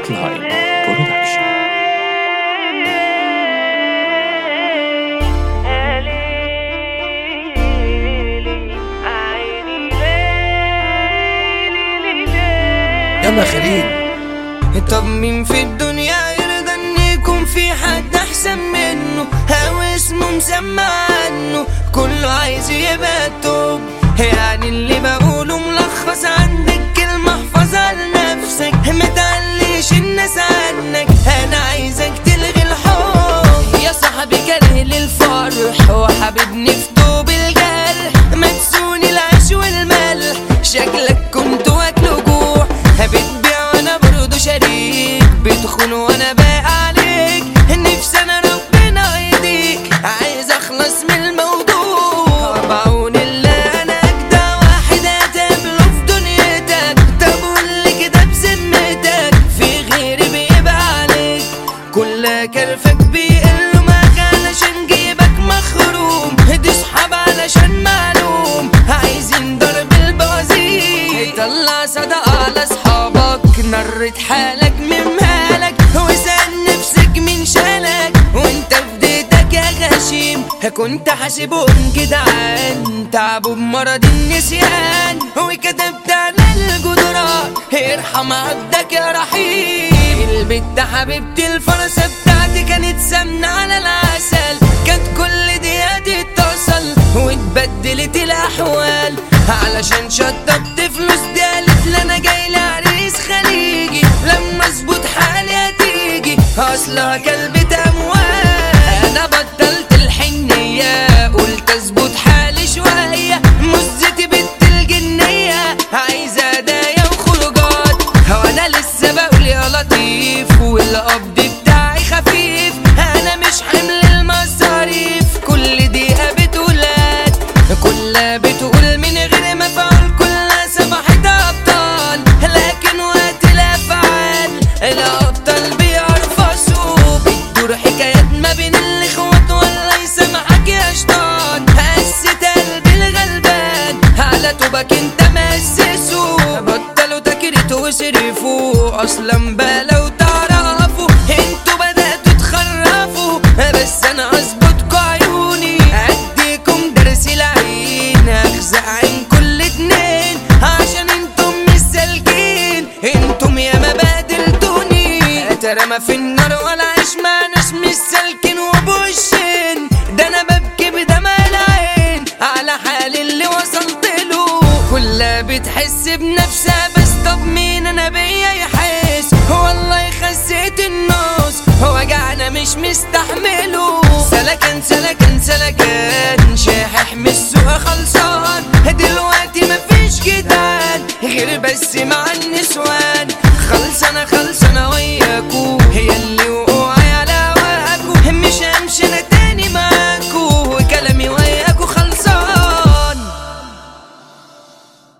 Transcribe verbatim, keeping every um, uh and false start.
هوتلاين برودكشن. يلا خليل. طب مين في الدنيا يرضى ان يكون في حد احسن منه، او اسمه مسمى عنه كله عايز يبقى توب؟ يعني اللي بقوله ملخص عندك كلمة احفظها لنفسك، متعليش الناس عنك، انا عايزك تلغي الحب. يا صاحبي كاره للفرح وحبيبني في توب الجرح، مدسوني العيش والملح، شكلك كنت واكله جوع، بتبيع وانا برضو شريك، بتخون وانا باقي عليك، نفسي انا ربنا يهديك، عايز اخلص من الموضوع. بعون الله انا اجدع واحد هتقابله في دنيتك، طب قولي كده بذمتك في غيري بيبقى عليك، كل كرفك بيقل معاك علشان جيبك مخروم، دي صحاب علشان معلوم عايزين ضرب البوازيك، طلع صدقة على صحابك، نرت حالك من مالك، وسأل نفسك من شالك، وانت في ديتك يا غشيم كنت حاسبهم جدعان، تعبوا بمرض النسيان، وكتبت على الجدران ارحم عبدك يا رحيم. البت حبيبتي الفرسة بتاعتي كانت سمنة على العسل، كانت كل دقيقة تتصل واتبدلت الأحوال، علشان شطبت فلوس دي قالت لي انا جاي لعريس خليجي، لما اظبط حالي هتيجي اصلها كلبة اموال. انا بطلت الحنية قلت اظبط حالي شوية، مزتي بنت الجنية عايزة هدايا وخروجات، وانا لسه بقول يا لطيف والقبض بتاعي خفيف، انا مش حمل المصاريف، كل دقيقة بتقولات كلها بتقول من غير ما افعل، كلها سمحت ابطال، لكن وقت الافعال الابطال بيرفصوا، بتدور حكايات ما بين الاخوات، والله يسامحك يا شيطان، قست قلبي الغلبان على توبك انت مأسسه، بطلوا تكريت وصرفوا اصلا بقى تعرفوا انتوا بدأتوا تخرفوا، بس انا اظبطكوا عيوني اديكم درس العين، اخزق عين كل اتنين عشان انتم مش سالكين، انتم يا ما بادلتوني، اترمى في النار ولا عيش مع ناس مش سالكين وبوشين، ده انا ببكي بدمع العين على حالي اللي وصلت له، كلها بتحس بنفسها بس طب مين انا بيا يحس، والله خسيت النص وجعنا مش مستحمله، سلكن سلكن